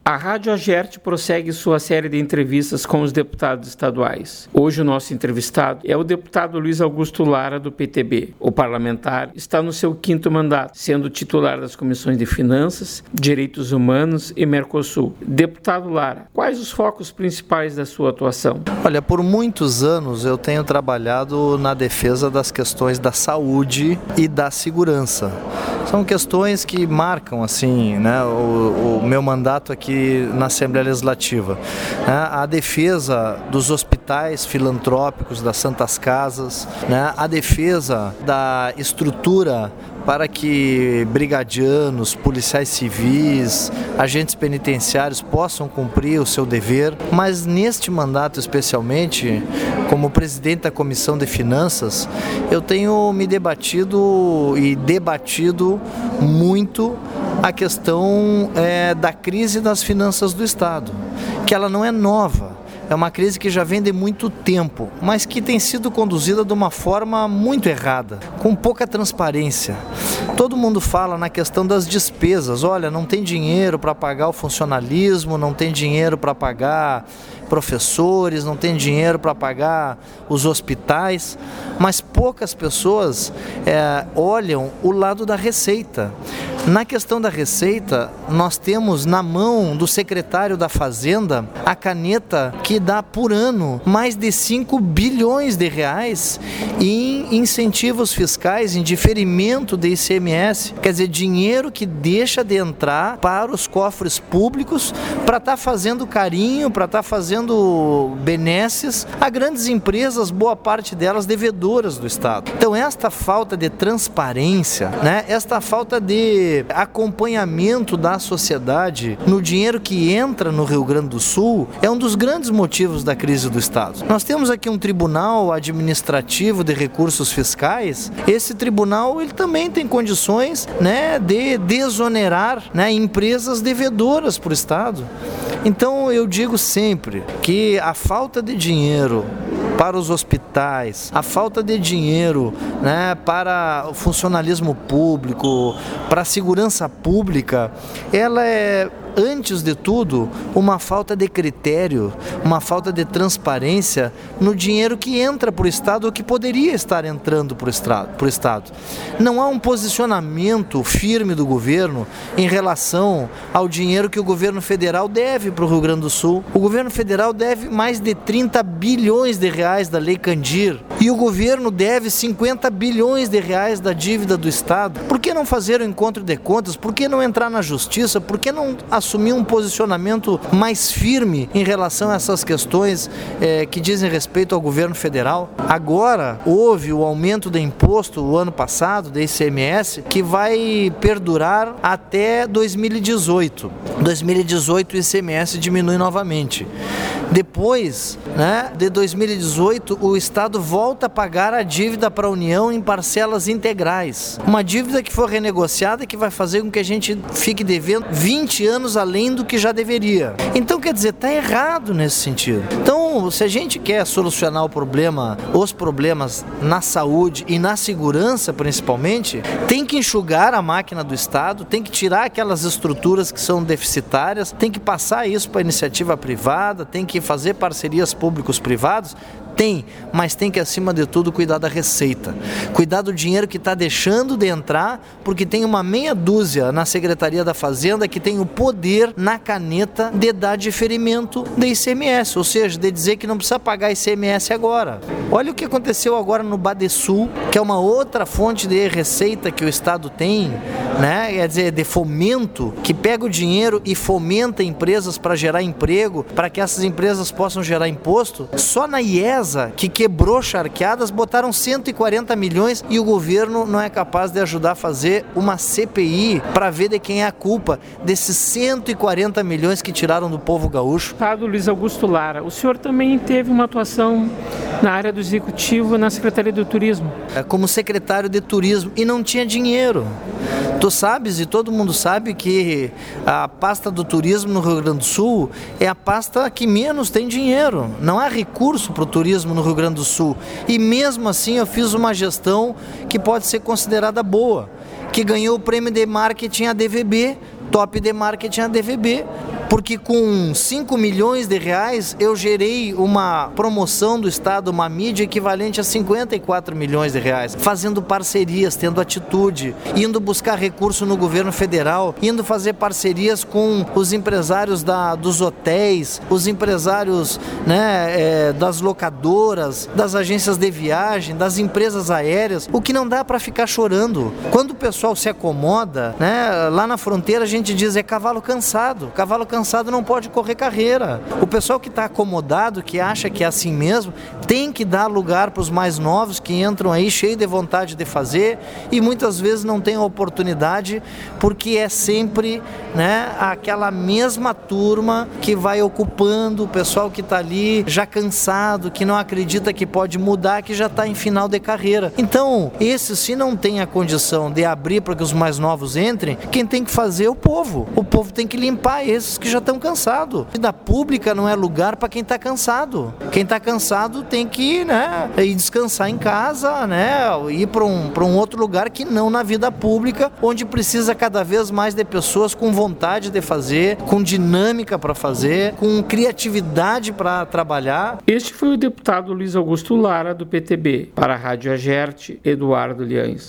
A Rádio Agerte prossegue sua série de entrevistas com os deputados estaduais. Hoje o nosso entrevistado é o deputado Luiz Augusto Lara, do PTB. O parlamentar está no seu 5º mandato, sendo titular das comissões de Finanças, Direitos Humanos e Mercosul. Deputado Lara, quais os focos principais da sua atuação? Olha, por muitos anos eu tenho trabalhado na defesa das questões da saúde e da segurança. São questões que marcam assim, né, o meu mandato aqui na Assembleia Legislativa. A defesa dos hospitais filantrópicos, das Santas Casas, a defesa da estrutura para que brigadianos, policiais civis, agentes penitenciários possam cumprir o seu dever, mas neste mandato especialmente, como presidente da Comissão de Finanças, eu tenho me debatido muito a questão da crise das finanças do Estado, que ela não é nova. É uma crise que já vem de muito tempo, mas que tem sido conduzida de uma forma muito errada, com pouca transparência. Todo mundo fala na questão das despesas. Olha, não tem dinheiro para pagar o funcionalismo, não tem dinheiro para pagar professores, não tem dinheiro para pagar os hospitais, mas poucas pessoas olham o lado da receita. Na questão da receita, nós temos na mão do secretário da Fazenda a caneta que dá por ano mais de 5 bilhões de reais em incentivos fiscais, em diferimento de ICMS, quer dizer, dinheiro que deixa de entrar para os cofres públicos para estar fazendo carinho, para estar fazendo benesses a grandes empresas, boa parte delas devedoras do Estado. Então esta falta de transparência, esta falta de acompanhamento da sociedade no dinheiro que entra no Rio Grande do Sul é um dos grandes motivos da crise do Estado. Nós temos aqui um tribunal administrativo de recursos fiscais. Esse tribunal ele também tem condições de desonerar empresas devedoras para o Estado. Então eu digo sempre que a falta de dinheiro para os hospitais, a falta de dinheiro para o funcionalismo público, para a segurança pública, ela é, antes de tudo, uma falta de critério, uma falta de transparência no dinheiro que entra para o Estado ou que poderia estar entrando para o Estado. Não há um posicionamento firme do governo em relação ao dinheiro que o governo federal deve para o Rio Grande do Sul. O governo federal deve mais de 30 bilhões de reais da Lei Candir e o governo deve 50 bilhões de reais da dívida do Estado. Por que não fazer o encontro de contas? Por que não entrar na justiça? Por que não assumir um posicionamento mais firme em relação a essas questões que dizem respeito ao governo federal? Agora, houve o aumento do imposto o ano passado, do ICMS, que vai perdurar até 2018. 2018 o ICMS diminui novamente. Depois, de 2018, o Estado volta a pagar a dívida para a União em parcelas integrais. Uma dívida que for renegociada e que vai fazer com que a gente fique devendo 20 anos além do que já deveria. Então, quer dizer, está errado nesse sentido. Então, se a gente quer solucionar os problemas na saúde e na segurança, principalmente, tem que enxugar a máquina do Estado, tem que tirar aquelas estruturas que são deficitárias, tem que passar isso para a iniciativa privada, tem que fazer parcerias públicos-privados. Tem, mas tem que, acima de tudo, cuidar da receita. Cuidar do dinheiro que está deixando de entrar, porque tem uma meia dúzia na Secretaria da Fazenda que tem o poder na caneta de dar diferimento de ICMS, ou seja, de dizer que não precisa pagar ICMS agora. Olha o que aconteceu agora no Badesul, que é uma outra fonte de receita que o Estado tem, quer dizer, de fomento, que pega o dinheiro e fomenta empresas para gerar emprego, para que essas empresas possam gerar imposto. Só na IESA, que quebrou charqueadas, botaram 140 milhões e o governo não é capaz de ajudar a fazer uma CPI para ver de quem é a culpa desses 140 milhões que tiraram do povo gaúcho. Deputado Luiz Augusto Lara, o senhor também teve uma atuação na área do Executivo na Secretaria do Turismo. Como secretário de Turismo, e não tinha dinheiro. Tu sabes e todo mundo sabe que a pasta do turismo no Rio Grande do Sul é a pasta que menos tem dinheiro. Não há recurso para o turismo no Rio Grande do Sul. E mesmo assim eu fiz uma gestão que pode ser considerada boa, que ganhou o prêmio de marketing ADVB, top de marketing ADVB, porque com 5 milhões de reais eu gerei uma promoção do Estado, uma mídia equivalente a 54 milhões de reais, fazendo parcerias, tendo atitude, indo buscar recurso no governo federal, indo fazer parcerias com os empresários dos hotéis, os empresários, né, das locadoras, das agências de viagem, das empresas aéreas, o que não dá para ficar chorando. Quando o pessoal se acomoda, né, lá na fronteira a gente diz é cavalo cansado não pode correr carreira. O pessoal que está acomodado, que acha que é assim mesmo, tem que dar lugar para os mais novos que entram aí cheio de vontade de fazer e muitas vezes não tem a oportunidade porque é sempre, né, aquela mesma turma que vai ocupando o pessoal que está ali já cansado, que não acredita que pode mudar, que já está em final de carreira. Então, se não tem a condição de abrir para que os mais novos entrem, quem tem que fazer é o povo. O povo tem que limpar esses que já estão cansados. A vida pública não é lugar para quem está cansado. Quem está cansado tem que, né, ir descansar em casa, né, ir para um outro lugar que não na vida pública, onde precisa cada vez mais de pessoas com vontade de fazer, com dinâmica para fazer, com criatividade para trabalhar. Este foi o deputado Luiz Augusto Lara, do PTB. Para a Rádio Agerte, Eduardo Liães.